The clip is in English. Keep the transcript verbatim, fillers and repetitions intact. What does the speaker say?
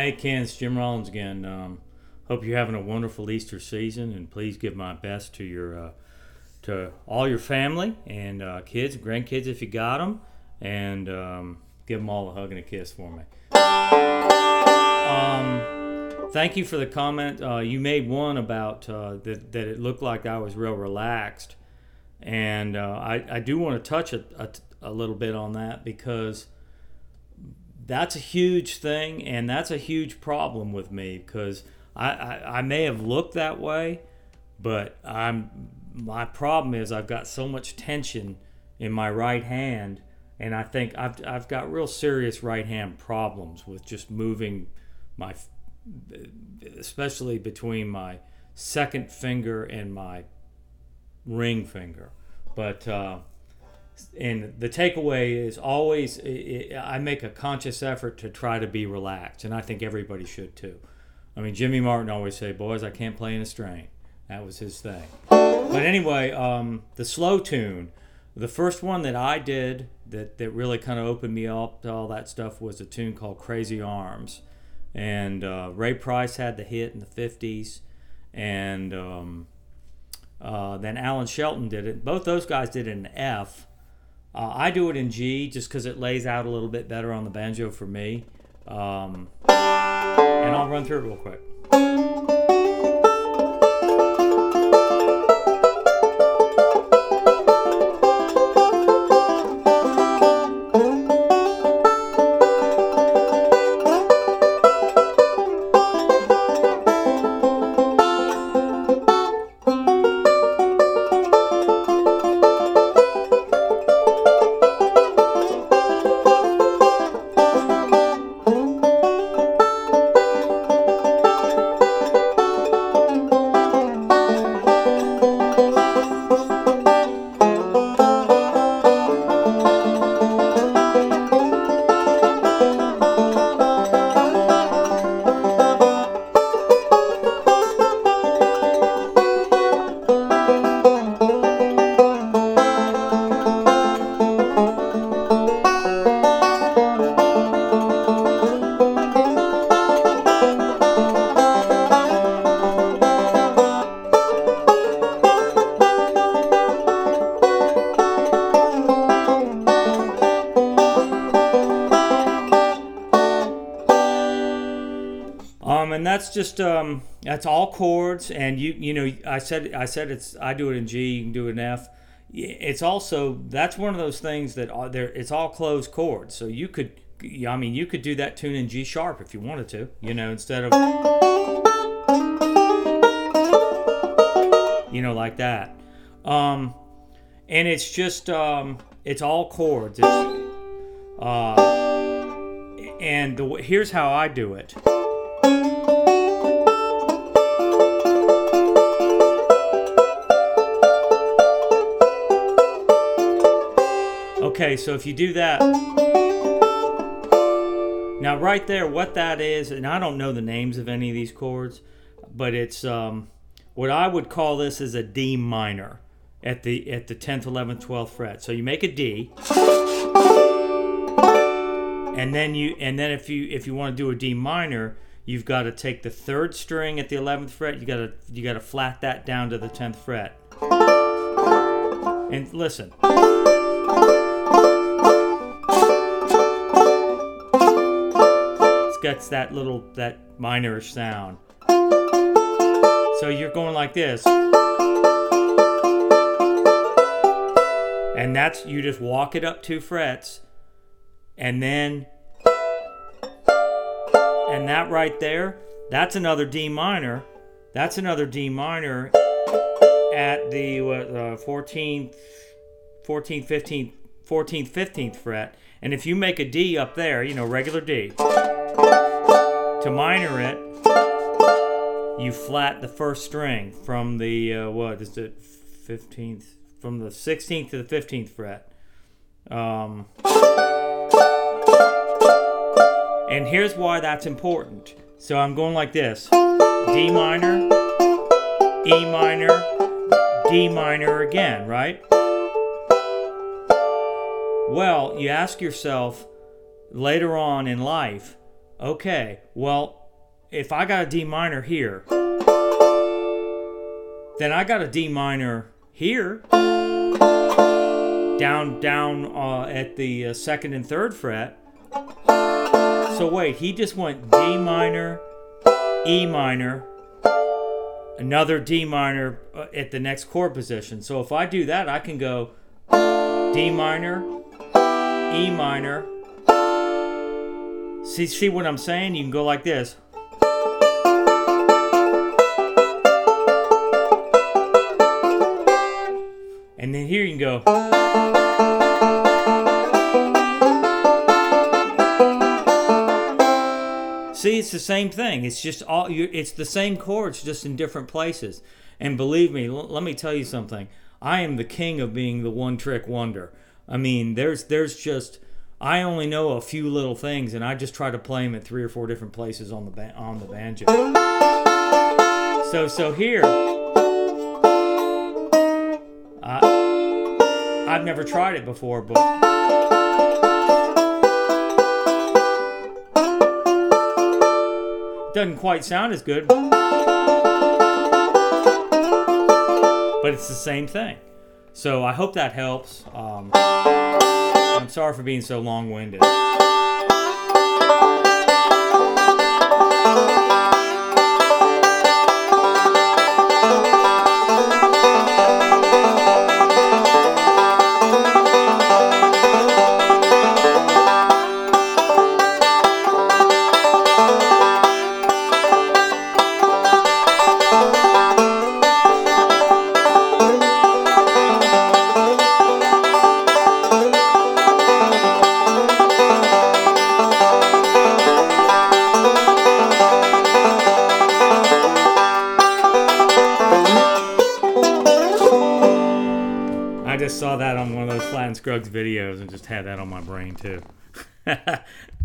Hey, Ken, it's Jim Rollins again. Um, hope you're having a wonderful Easter season, and please give my best to your uh, to all your family and uh, kids, grandkids if you got them, and um, give them all a hug and a kiss for me. Um, thank you for the comment. Uh, you made one about uh, that that it looked like I was real relaxed, and uh, I I do want to touch a, a, a little bit on that because that's a huge thing, and that's a huge problem with me because I, I, I may have looked that way, but I'm my problem is I've got so much tension in my right hand, and I think I've I've got real serious right hand problems with just moving my, especially between my second finger and my ring finger, but. Uh, And the takeaway is always, I make a conscious effort to try to be relaxed, and I think everybody should too. I mean, Jimmy Martin always say, boys, I can't play in a strain. That was his thing. But anyway, um, the slow tune, the first one that I did that, that really kind of opened me up to all that stuff was a tune called Crazy Arms. And uh, Ray Price had the hit in the fifties, and um, uh, then Alan Shelton did it. Both those guys did it in F. Uh, I do it in G just because it lays out a little bit better on the banjo for me. Um, and I'll run through it real quick. And that's just um, that's all chords, and you you know I said I said it's I do it in G, you can do it in F. It's also that's one of those things that are there. It's all closed chords, so you could I mean you could do that tune in G sharp if you wanted to, you know, instead of you know like that. Um, and it's just um, it's all chords. It's, uh, and the, here's how I do it. Okay, so if you do that, now right there, what that is, and I don't know the names of any of these chords, but it's um, what I would call this is a D minor at the at the tenth, eleventh, twelfth fret. So you make a D, and then you and then if you if you want to do a D minor, you've got to take the third string at the eleventh fret. You got to you got to flat that down to the tenth fret. And listen. Gets that little that minorish sound. So you're going like this, and that's you just walk it up two frets, and then and that right there, that's another D minor. That's another D minor at the uh, fourteenth, fourteenth, fifteenth, fourteenth, fifteenth fret. And if you make a D up there, you know, regular D. To minor it, you flat the first string from the uh, what is it, fifteenth, from the sixteenth to the fifteenth fret. Um, and here's why that's important. So I'm going like this: D minor, E minor, D minor again, right? Well, you ask yourself later on in life, Okay, well, if I got a D minor here, then I got a D minor here, down down uh, at the uh, second and third fret. So wait, he just went D minor, E minor, another D minor uh, at the next chord position. So if I do that, I can go D minor, E minor. See, see what I'm saying? You can go like this. And then here you can go. See, it's the same thing. It's just all. It's the same chords, just in different places. And believe me, l- let me tell you something. I am the king of being the one-trick wonder. I mean, there's there's just. I only know a few little things, and I just try to play them at three or four different places on the ba- on the banjo. So so here. I, I've never tried it before, but it doesn't quite sound as good, but it's the same thing. So I hope that helps. Um, I'm sorry for being so long-winded. I just saw that on one of those Flat and Scruggs videos and just had that on my brain too.